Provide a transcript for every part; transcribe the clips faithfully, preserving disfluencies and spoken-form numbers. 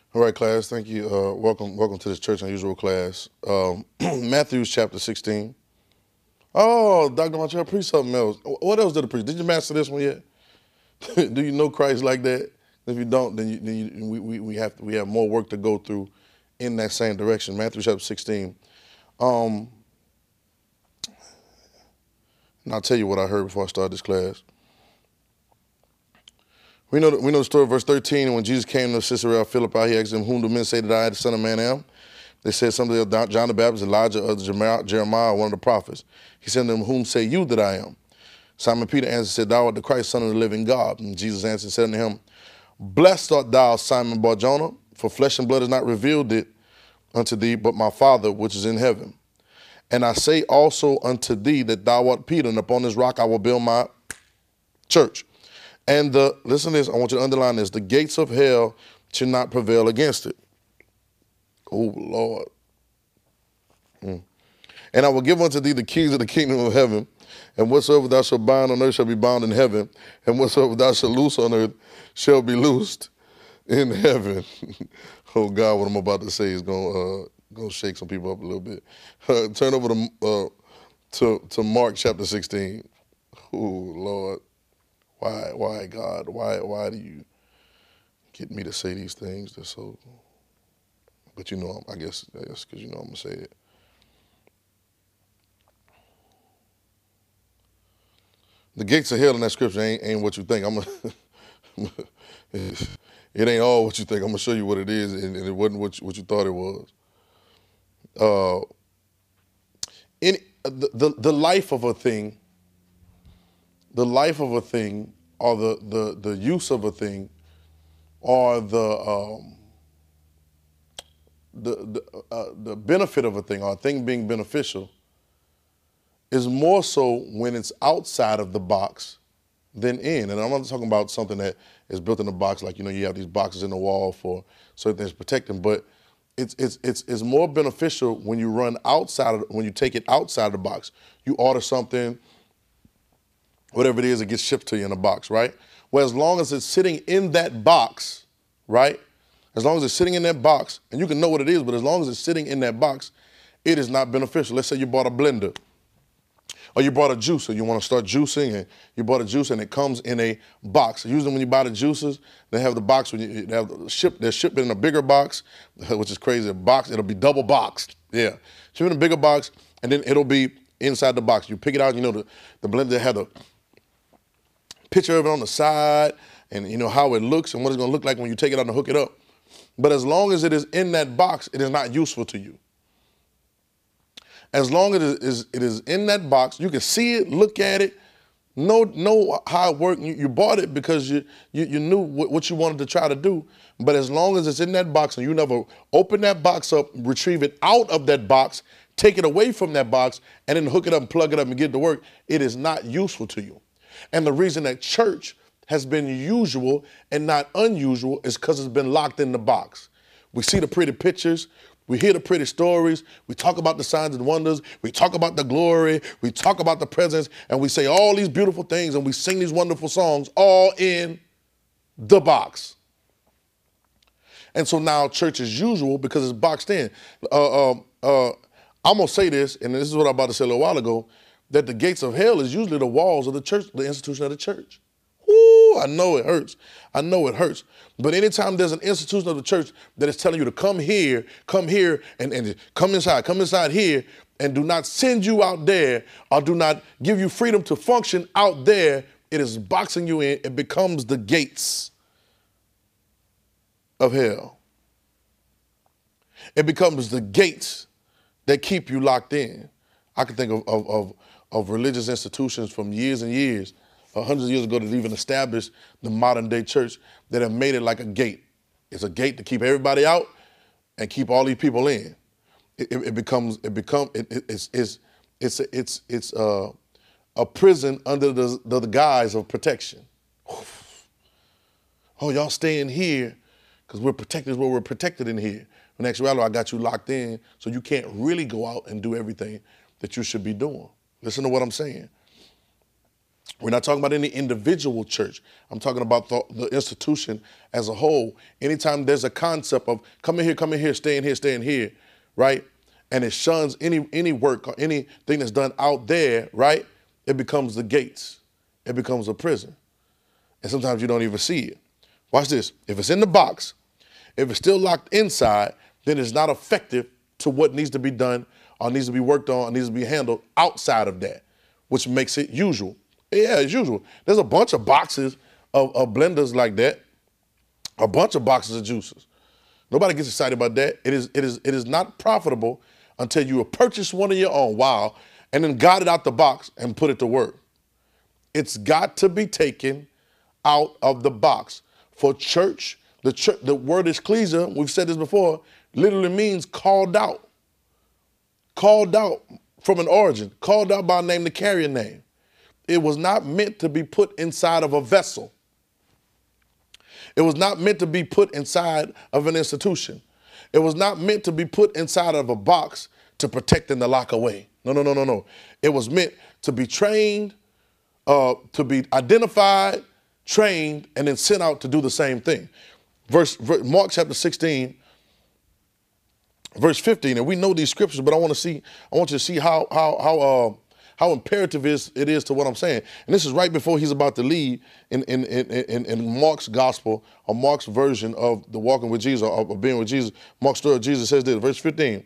All right, class. Thank you. Uh, welcome, welcome to this Church Unusual class. Um, Matthew chapter sixteen. Oh, Doctor Montreal, preach something else. What else did it preach? Did you master this one yet? Do you know Christ like that? If you don't, then, you, then you, we, we, we have we have more work to go through in that same direction. Matthew chapter sixteen. Um, and I'll tell you what I heard before I start this class. We know, we know the story of verse thirteen, and when Jesus came to Caesarea Philippi, he asked them, whom do men say that I, the Son of Man, am? They said something of John the Baptist, Elijah, others Jeremiah, one of the prophets. He said to them, whom say you that I am? Simon Peter answered and said, thou art the Christ, Son of the living God. And Jesus answered and said unto him, blessed art thou, Simon Bar-Jonah, for flesh and blood has not revealed it unto thee, but my Father which is in heaven. And I say also unto thee that thou art Peter, and upon this rock I will build my church. And the, listen to this, I want you to underline this, the gates of hell shall not prevail against it. Oh, Lord. Mm. And I will give unto thee the keys of the kingdom of heaven, and whatsoever thou shalt bind on earth shall be bound in heaven, and whatsoever thou shalt loose on earth shall be loosed in heaven. Oh, God, what I'm about to say is going to uh, gonna shake some people up a little bit. Uh, turn over to, uh, to, to Mark chapter sixteen. Oh, Lord. Why, why, God? Why, why do you get me to say these things? They're so, but you know, I guess, I guess, because you know I'm gonna say it. The gates of hell in that scripture ain't, ain't what you think. I'm gonna, it ain't all what you think. I'm gonna show you what it is, and, and it wasn't what you, what you thought it was. Uh, in the, the the life of a thing. The life of a thing, or the, the, the use of a thing, or the um, the the, uh, the benefit of a thing, or a thing being beneficial, is more so when it's outside of the box than in. And I'm not talking about something that is built in a box, like you know you have these boxes in the wall for certain things to protect them, but it's it's it's it's more beneficial when you run outside of when you take it outside of the box. You order something. Whatever it is, it gets shipped to you in a box, right? Well, as long as it's sitting in that box, right? As long as it's sitting in that box, and you can know what it is, but as long as it's sitting in that box, it is not beneficial. Let's say you bought a blender, or you bought a juicer. You want to start juicing, and you bought a juicer, and it comes in a box. Usually when you buy the juicers, they have the box, when you, they have the ship, they're shipped in a bigger box, which is crazy. A box, it'll be double boxed. Yeah. Shipped in a bigger box, and then it'll be inside the box. You pick it out, you know, the, the blender had the picture of it on the side, and you know how it looks and what it's going to look like when you take it out and hook it up. But as long as it is in that box, it is not useful to you. As long as it is, it is in that box, you can see it, look at it, know, know how it works. You, you bought it because you, you, you knew what, what you wanted to try to do. But as long as it's in that box and you never open that box up, retrieve it out of that box, take it away from that box, and then hook it up and plug it up and get it to work, it is not useful to you. And the reason that church has been usual and not unusual is because it's been locked in the box. We see the pretty pictures, we hear the pretty stories, we talk about the signs and wonders, we talk about the glory, we talk about the presence, and we say all these beautiful things and we sing these wonderful songs all in the box. And so now church is usual because it's boxed in. Uh, uh, uh, I'm going to say this, and this is what I'm about to say a little while ago, that the gates of hell is usually the walls of the church, the institution of the church. Ooh, I know it hurts. I know it hurts. But anytime there's an institution of the church that is telling you to come here, come here, and, and come inside, come inside here, and do not send you out there, or do not give you freedom to function out there, it is boxing you in. It becomes the gates of hell. It becomes the gates that keep you locked in. I can think of, of, of of religious institutions from years and years, uh, hundreds of years ago, that even established the modern day church, that have made it like a gate. It's a gate to keep everybody out and keep all these people in. It, it, it becomes, it become, it, it, it's, it's, it's, it's, it's uh, a prison under the, the, the guise of protection. Oh, y'all stay in here because we're protected where we're protected in here. In actuality, I got you locked in so you can't really go out and do everything that you should be doing. Listen to what I'm saying. We're not talking about any individual church. I'm talking about the, the institution as a whole. Anytime there's a concept of come in here, come in here, stay in here, stay in here, right? And it shuns any any work or anything that's done out there, right? It becomes the gates. It becomes a prison. And sometimes you don't even see it. Watch this. If it's in the box, if it's still locked inside, then it's not effective to what needs to be done or needs to be worked on or needs to be handled outside of that, which makes it usual. Yeah, it's usual. There's a bunch of boxes of, of blenders like that, a bunch of boxes of juices. Nobody gets excited about that. It is, it is, it is not profitable until you have purchased one of your own, wow, and then got it out the box and put it to work. It's got to be taken out of the box. For church, the, church, the word ecclesia, we've said this before, literally means called out. Called out from an origin, called out by a name to carry a name. It was not meant to be put inside of a vessel. It was not meant to be put inside of an institution. It was not meant to be put inside of a box to protect and to lock away. No, no, no, no, no. It was meant to be trained, uh, to be identified, trained, and then sent out to do the same thing. Verse, verse Mark chapter sixteen, verse fifteen, and we know these scriptures, but I want to see, I want you to see how how how uh, how imperative is it is to what I'm saying. And this is right before he's about to leave in in in, in, in Mark's gospel, or Mark's version of the walking with Jesus, or, or being with Jesus. Mark's story of Jesus says this, verse fifteen.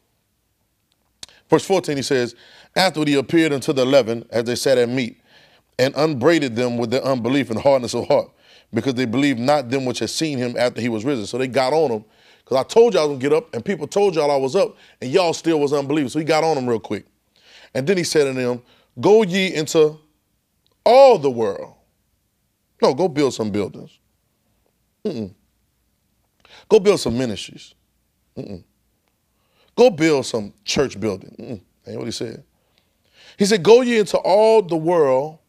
Verse fourteen, he says, afterward he appeared unto the eleven as they sat at meat, and upbraided them with their unbelief and hardness of heart, because they believed not them which had seen him after he was risen. So they got on him, because I told y'all I was going to get up, and people told y'all I was up, and y'all still was unbelievers. So he got on them real quick. And then he said to them, go ye into all the world. No, go build some buildings. Mm-mm. Go build some ministries. Mm-mm. Go build some church building. Mm-mm. Ain't what he said. He said, go ye into all the world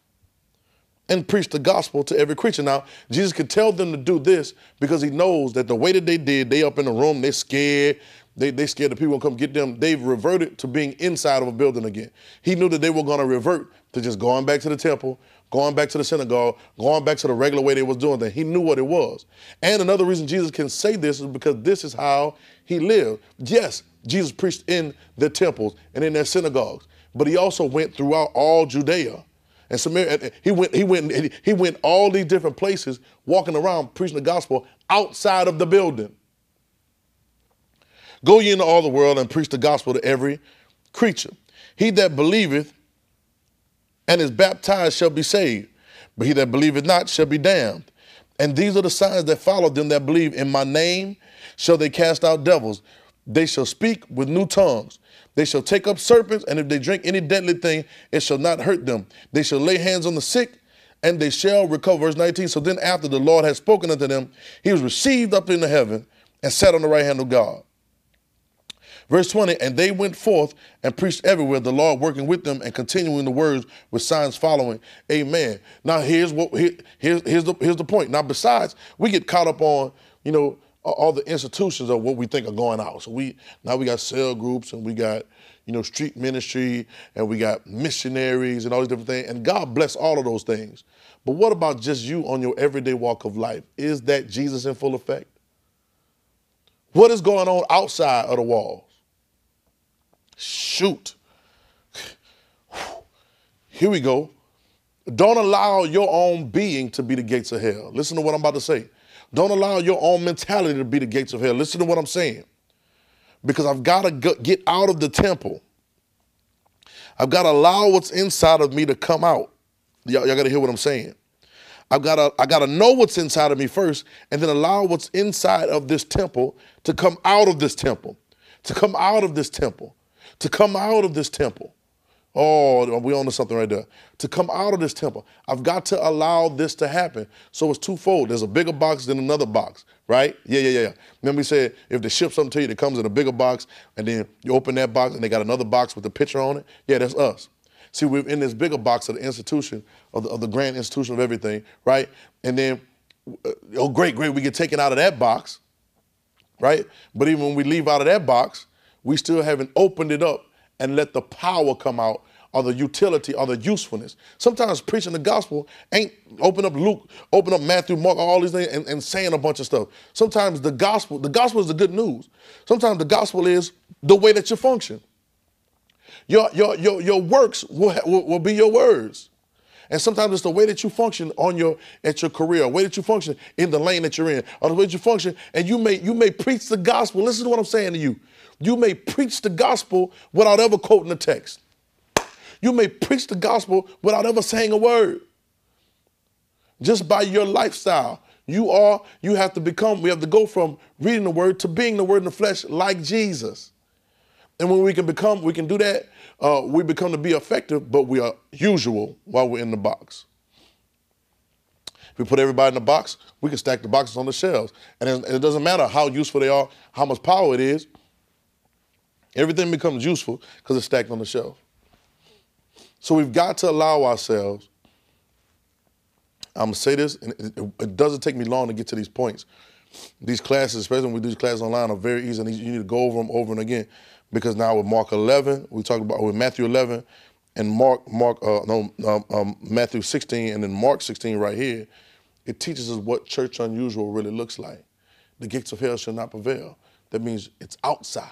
and preach the gospel to every creature. Now, Jesus could tell them to do this because he knows that the way that they did, they up in the room, they scared, they, they scared the people gonna come get them. They've reverted to being inside of a building again. He knew that they were gonna revert to just going back to the temple, going back to the synagogue, going back to the regular way they was doing things. He knew what it was. And another reason Jesus can say this is because this is how he lived. Yes, Jesus preached in the temples and in their synagogues, but he also went throughout all Judea and Samaria. He went, he went, he went all these different places, walking around preaching the gospel outside of the building. Go ye into all the world and preach the gospel to every creature. He that believeth and is baptized shall be saved, but he that believeth not shall be damned. And these are the signs that follow them that believe. In my name shall they cast out devils. They shall speak with new tongues. They shall take up serpents, and if they drink any deadly thing, it shall not hurt them. They shall lay hands on the sick, and they shall recover. Verse nineteen, so then after the Lord had spoken unto them, he was received up into heaven and sat on the right hand of God. Verse twenty, and they went forth and preached everywhere, the Lord working with them and continuing the words with signs following. Amen. Now here's what here, here's here's the here's the point. Now besides, we get caught up on, you know, all the institutions of what we think are going out. So we now we got cell groups, and we got, you know, street ministry, and we got missionaries and all these different things. And God bless all of those things. But what about just you on your everyday walk of life? Is that Jesus in full effect? What is going on outside of the walls? Shoot. Here we go. Don't allow your own being to be the gates of hell. Listen to what I'm about to say. Don't allow your own mentality to be the gates of hell. Listen to what I'm saying. Because I've got to get out of the temple. I've got to allow what's inside of me to come out. Y'all got to hear what I'm saying. I've got to, I got to know what's inside of me first, and then allow what's inside of this temple to come out of this temple, to come out of this temple, to come out of this temple. Oh, we on to something right there. To come out of this temple, I've got to allow this to happen. So it's twofold. There's a bigger box than another box, right? Yeah, yeah, yeah. Remember we said if they ship something to you that comes in a bigger box, and then you open that box and they got another box with a picture on it? Yeah, that's us. See, we're in this bigger box of the institution, of the, of the grand institution of everything, right? And then, oh, great, great, we get taken out of that box, right? But even when we leave out of that box, we still haven't opened it up and let the power come out or the utility or the usefulness. Sometimes preaching the gospel ain't open up Luke, open up Matthew, Mark, all these things and, and saying a bunch of stuff. Sometimes the gospel, the gospel is the good news. Sometimes the gospel is the way that you function. Your, your, your, your works will, will, will be your words. And sometimes it's the way that you function on your at your career, the way that you function in the lane that you're in, or the way that you function, and you may you may preach the gospel. Listen to what I'm saying to you. You may preach the gospel without ever quoting the text. You may preach the gospel without ever saying a word. Just by your lifestyle. You are, you have to become, we have to go from reading the word to being the word in the flesh like Jesus. And when we can become, we can do that, uh, we become to be effective, but we are usual while we're in the box. If we put everybody in the box, we can stack the boxes on the shelves. And it, it doesn't matter how useful they are, how much power it is. Everything becomes useful because it's stacked on the shelf. So we've got to allow ourselves, I'm going to say this, and it, it doesn't take me long to get to these points. These classes, especially when we do these classes online, are very easy, and you need to go over them over and again. Because now with Mark eleven, we talked about with Matthew eleven, and Mark, Mark, uh, no, um, um, Matthew sixteen, and then Mark sixteen right here, it teaches us what church unusual really looks like. The gates of hell shall not prevail. That means it's outside.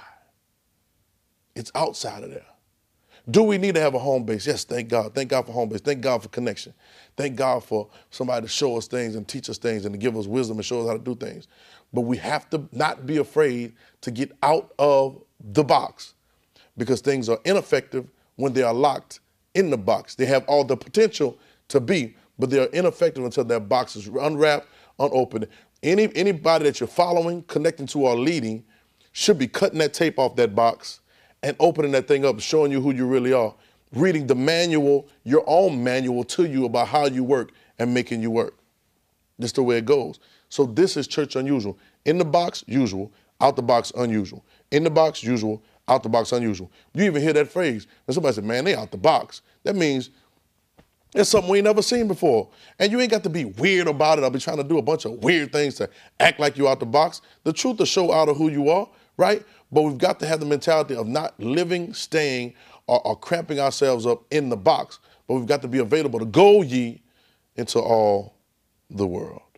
It's outside of there. Do we need to have a home base? Yes, thank God. Thank God for home base. Thank God for connection. Thank God for somebody to show us things and teach us things and to give us wisdom and show us how to do things. But we have to not be afraid to get out of the box, because things are ineffective when they are locked in the box. They have all the potential to be, but they are ineffective until that box is unwrapped, unopened. Any, anybody that you're following, connecting to, or leading should be cutting that tape off that box and opening that thing up, showing you who you really are, reading the manual, your own manual to you about how you work and making you work. That's the way it goes. So this is church unusual. In the box, usual. Out the box, unusual. In the box, usual. Out the box, unusual. You even hear that phrase. And somebody said, man, they out the box. That means it's something we ain't never seen before. And you ain't got to be weird about it. I'll be trying to do a bunch of weird things to act like you out the box. The truth will show out of who you are, right? But we've got to have the mentality of not living, staying, or, or cramping ourselves up in the box. But we've got to be available to go ye into all the world.